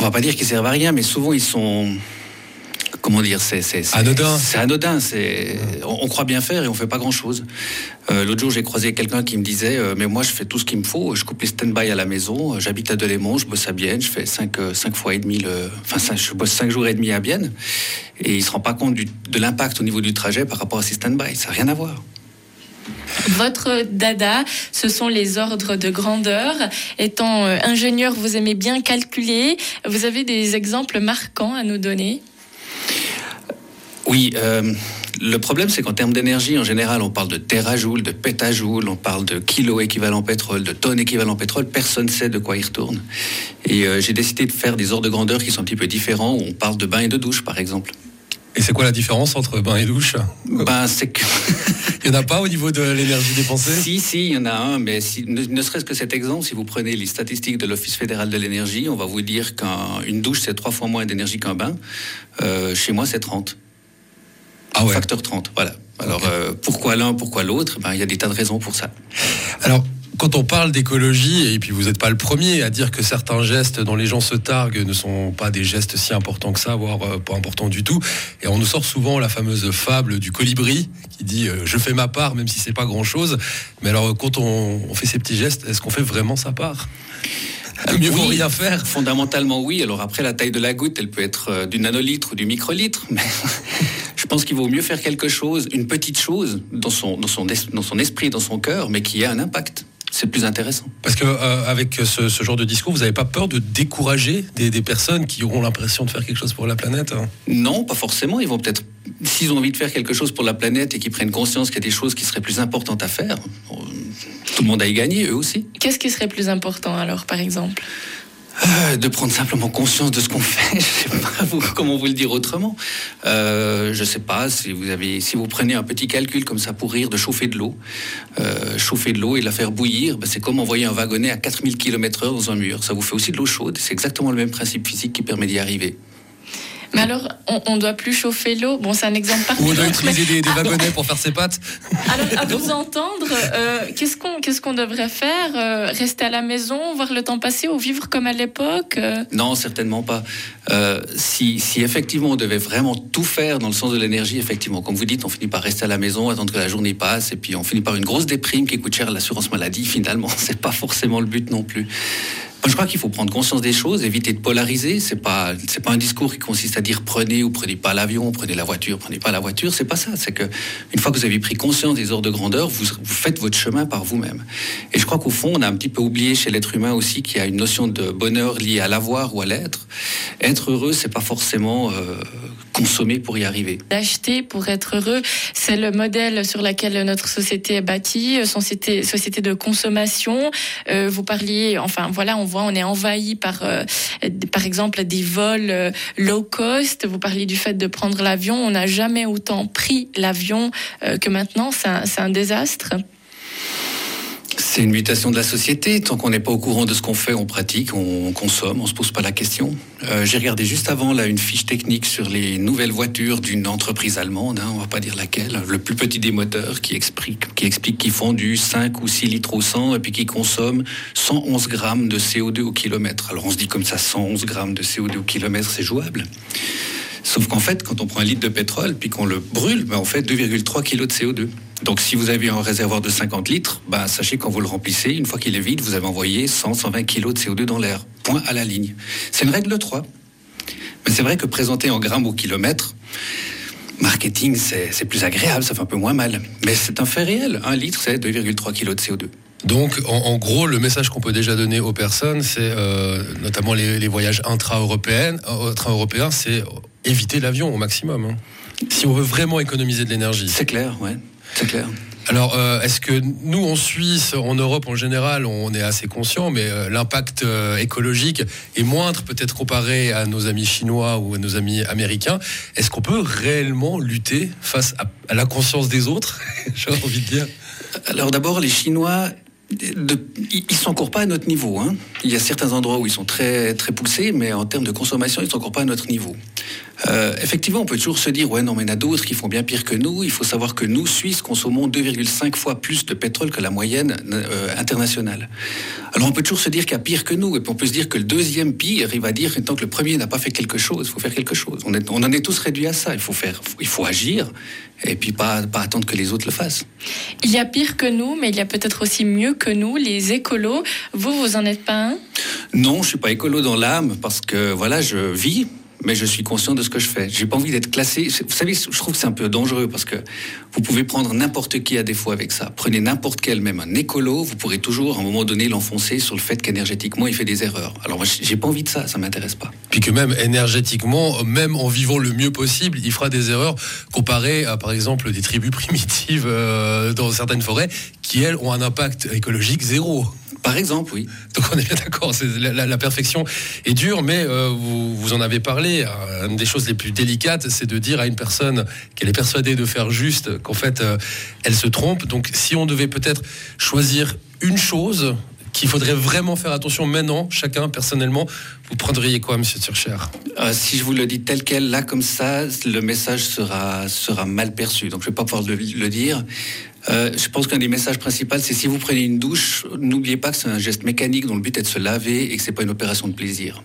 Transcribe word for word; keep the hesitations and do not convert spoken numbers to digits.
on va pas dire qu'ils servent à rien, mais souvent ils sont... Comment dire, c'est, c'est, c'est anodin. C'est anodin. C'est, on, on croit bien faire et on fait pas grand-chose. Euh, l'autre jour, j'ai croisé quelqu'un qui me disait euh, mais moi, je fais tout ce qu'il me faut. Je coupe les stand-by à la maison. J'habite à Delémont. Je bosse à Bienne. Je fais cinq, euh, cinq fois et demi le. Enfin, cinq, je bosse cinq jours et demi à Bienne. Et il se rend pas compte du, de l'impact au niveau du trajet par rapport à ces stand-by. Ça n'a rien à voir. Votre dada, ce sont les ordres de grandeur. Étant euh, ingénieur, vous aimez bien calculer. Vous avez des exemples marquants à nous donner ? Oui, euh, le problème, c'est qu'en termes d'énergie, en général, on parle de térajoule, de pétajoule, on parle de kilo équivalent pétrole, de tonnes équivalent pétrole. Personne ne sait de quoi il retourne. Et euh, j'ai décidé de faire des ordres de grandeur qui sont un petit peu différents, où on parle de bain et de douche, par exemple. Et c'est quoi la différence entre bain et douche ? Ben, c'est que... Il n'y en a pas au niveau de l'énergie dépensée ? Si, si, il y en a un, mais si, ne, ne serait-ce que cet exemple, si vous prenez les statistiques de l'Office fédéral de l'énergie, on va vous dire qu'une douche, c'est trois fois moins d'énergie qu'un bain. Euh, chez moi, c'est trente. Ah ouais. Facteur trente, voilà. Alors, okay. euh, pourquoi l'un, pourquoi l'autre ? Ben, il y a des tas de raisons pour ça. Alors, quand on parle d'écologie, et puis vous n'êtes pas le premier à dire que certains gestes dont les gens se targuent ne sont pas des gestes si importants que ça, voire euh, pas importants du tout, et on nous sort souvent la fameuse fable du colibri qui dit euh, « je fais ma part, même si c'est pas grand-chose ». Mais alors, quand on, on fait ces petits gestes, est-ce qu'on fait vraiment sa part ? Mieux vaut oui, rien faire. Fondamentalement, oui. Alors après, la taille de la goutte, elle peut être euh, du nanolitre ou du microlitre, mais je pense qu'il vaut mieux faire quelque chose, une petite chose, dans son, dans son, es- dans son esprit, dans son cœur, mais qui ait un impact. C'est plus intéressant. Parce que euh, avec ce, ce genre de discours, vous n'avez pas peur de décourager des, des personnes qui auront l'impression de faire quelque chose pour la planète, hein ? Non, pas forcément. Ils vont peut-être, s'ils ont envie de faire quelque chose pour la planète et qu'ils prennent conscience qu'il y a des choses qui seraient plus importantes à faire, tout le monde a y gagné, eux aussi. Qu'est-ce qui serait plus important alors, par exemple ? Euh, de prendre simplement conscience de ce qu'on fait. Je sais pas vous, comment vous le dire autrement. Euh, je sais pas si vous avez, si vous prenez un petit calcul comme ça pour rire de chauffer de l'eau, euh, chauffer de l'eau et la faire bouillir, ben c'est comme envoyer un wagonnet à quatre mille kilomètres heure dans un mur. Ça vous fait aussi de l'eau chaude. C'est exactement le même principe physique qui permet d'y arriver. Mais alors, on ne doit plus chauffer l'eau. Bon, c'est un exemple parfait. Ou on doit utiliser des, des wagonnets pour faire ses pâtes. Alors, à vous entendre, euh, qu'est-ce qu'on, qu'est-ce qu'on devrait faire ? euh, Rester à la maison, voir le temps passer ou vivre comme à l'époque euh... Non, certainement pas. Euh, si, si effectivement on devait vraiment tout faire dans le sens de l'énergie, effectivement, comme vous dites, on finit par rester à la maison, attendre que la journée passe, et puis on finit par une grosse déprime qui coûte cher à l'assurance maladie. Finalement, c'est pas forcément le but non plus. Moi, je crois qu'il faut prendre conscience des choses, éviter de polariser. C'est pas, c'est pas un discours qui consiste à dire prenez ou prenez pas l'avion, prenez la voiture, prenez pas la voiture. C'est pas ça. C'est que une fois que vous avez pris conscience des ordres de grandeur, vous, vous faites votre chemin par vous-même. Et je crois qu'au fond, on a un petit peu oublié chez l'être humain aussi qu'il y a une notion de bonheur liée à l'avoir ou à l'être. Être heureux, c'est pas forcément euh, consommer pour y arriver. D'acheter pour être heureux, c'est le modèle sur lequel notre société est bâtie, société, société de consommation. Euh, vous parliez, enfin voilà, on voit, on est envahi par, euh, par exemple, des vols euh, low cost. Vous parliez du fait de prendre l'avion. On n'a jamais autant pris l'avion euh, que maintenant. C'est un, c'est un désastre. C'est une mutation de la société. Tant qu'on n'est pas au courant de ce qu'on fait, on pratique, on consomme, on se pose pas la question. Euh, j'ai regardé juste avant là une fiche technique sur les nouvelles voitures d'une entreprise allemande, hein, on va pas dire laquelle, le plus petit des moteurs, qui explique, qui explique qu'ils font du cinq ou six litres au cent et puis qui consomment cent onze grammes de C O deux au kilomètre. Alors on se dit comme ça, cent onze grammes de C O deux au kilomètre, c'est jouable. Sauf qu'en fait, quand on prend un litre de pétrole puis qu'on le brûle, ben on fait deux virgule trois kilos de C O deux. Donc si vous avez un réservoir de cinquante litres, ben sachez que quand vous le remplissez, une fois qu'il est vide, vous avez envoyé cent à cent vingt kilos de C O deux dans l'air. Point à la ligne. C'est une règle de trois. Mais c'est vrai que présenter en grammes au kilomètre, marketing, c'est, c'est plus agréable, ça fait un peu moins mal. Mais c'est un fait réel. Un litre, c'est deux virgule trois kilos de C O deux. Donc, en, en gros, le message qu'on peut déjà donner aux personnes, c'est euh, notamment les, les voyages intra-européens, intra-européens, c'est éviter l'avion au maximum. Hein. Si on veut vraiment économiser de l'énergie. C'est clair, ouais, c'est clair. Alors, euh, est-ce que nous, en Suisse, en Europe en général, on est assez conscient, mais euh, l'impact euh, écologique est moindre peut-être comparé à nos amis chinois ou à nos amis américains. Est-ce qu'on peut réellement lutter face à, à la conscience des autres ? J'ai envie de dire. Alors d'abord, les Chinois... de, ils ne sont encore pas à notre niveau. Hein. Il y a certains endroits où ils sont très, très poussés, mais en termes de consommation, ils ne sont encore pas à notre niveau. Euh, effectivement, on peut toujours se dire, ouais, non, mais il y en a d'autres qui font bien pire que nous. Il faut savoir que nous, Suisses, consommons deux virgule cinq fois plus de pétrole que la moyenne euh, internationale. Alors, on peut toujours se dire qu'il y a pire que nous, et puis on peut se dire que le deuxième pire, il va dire que tant que le premier n'a pas fait quelque chose, il faut faire quelque chose. On, est, on en est tous réduits à ça. Il faut faire, il faut agir, et puis pas, pas attendre que les autres le fassent. Il y a pire que nous, mais il y a peut-être aussi mieux que nous, les écolos. Vous, vous en êtes pas un ? Non, je suis pas écolo dans l'âme, parce que voilà, je vis. Mais je suis conscient de ce que je fais. J'ai pas envie d'être classé. Vous savez, je trouve que c'est un peu dangereux parce que vous pouvez prendre n'importe qui à défaut avec ça. Prenez n'importe quel, même un écolo, vous pourrez toujours, à un moment donné, l'enfoncer sur le fait qu'énergétiquement, il fait des erreurs. Alors moi, j'ai pas envie de ça, ça m'intéresse pas. Puis que même énergétiquement, même en vivant le mieux possible, il fera des erreurs comparé à, par exemple, des tribus primitives euh, dans certaines forêts qui, elles, ont un impact écologique zéro. Par exemple, oui. Donc on est bien d'accord, c'est, la, la, la perfection est dure, mais euh, vous, vous en avez parlé. Une des choses les plus délicates, c'est de dire à une personne qu'elle est persuadée de faire juste, qu'en fait, euh, elle se trompe. Donc si on devait peut-être choisir une chose qu'il faudrait vraiment faire attention maintenant, chacun personnellement, vous prendriez quoi, Monsieur Turcher ? euh, Si je vous le dis tel quel, là, comme ça, le message sera, sera mal perçu. Donc je ne vais pas pouvoir le, le dire. Euh, je pense qu'un des messages principaux, c'est si vous prenez une douche, n'oubliez pas que c'est un geste mécanique dont le but est de se laver et que c'est pas une opération de plaisir.